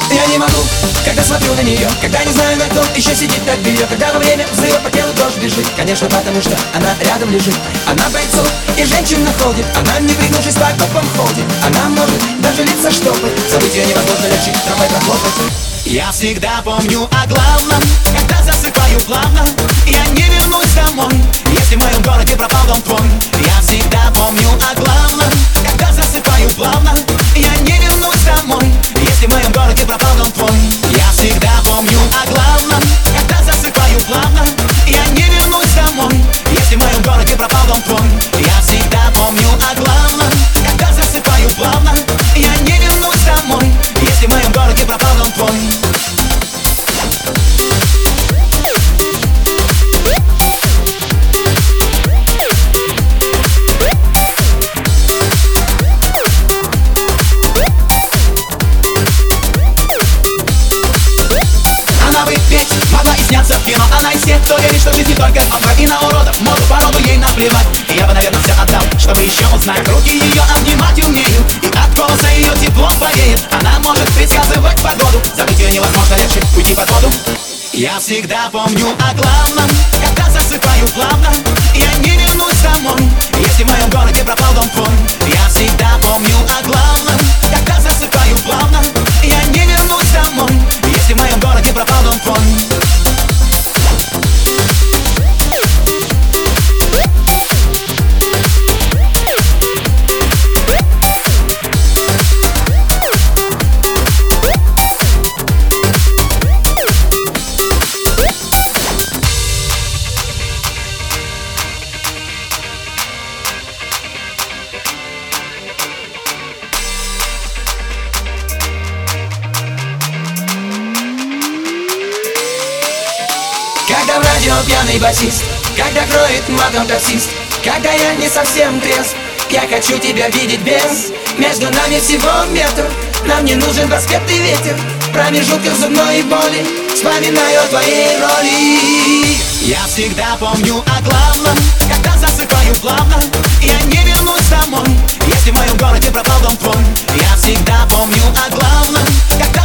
Я не могу, когда смотрю на нее, когда не знаю, на ком еще сидит так белье, когда во время взрыва по телу дрожь бежит. Конечно, потому что она рядом лежит. Она бойцов и женщин находит. Она, не пригнувшись, по окопам ходит. Она может даже лица штопать. События невозможно лечить, трамвай прохлопать. Я всегда помню о главном, когда засыпаю плавно. Я не вернусь домой, если в моем городе пропал дом твой. Я всегда помню о главном, когда засыпаю плавно. Я не вернусь домой, если в моем городе пропал дом твой. Я всегда помню о главном, когда засыпаю плавно. Я не вернусь домой, если в моем городе пропал дом твой. Я всегда помню о главном, когда засыпаю плавно. Я не вернусь домой, если в моем городе пропал дом твой. Могла и сняться в кино. Она из тех, кто верит, что жизнь не только одна. И на уродов, моду, породу ей наплевать. И я бы, наверное, все отдал, чтобы еще узнать. Руки ее обнимать умеют, и от голоса ее тепло повеет. Она может предсказывать погоду. Забыть ее невозможно, легче уйти под воду. Я всегда помню о главном, когда засыпаю плавно. Я не вернусь домой, если в моем городе пропал дом твой. Я всегда помню о главном, когда засыпаю плавно. Я не вернусь домой, если в моем городе пропал дом твой. Когда в радио пьяный басист, когда кроет матом таксист, когда я не совсем трезв, я хочу тебя видеть без. Между нами всего метр, нам не нужен проспект и ветер. В промежутках зубной боли вспоминаю о твоей роли. Я всегда помню о главном, когда засыпаю плавно. Я не вернусь домой, если в моем городе пропал дом твой. Я всегда помню о главном, когда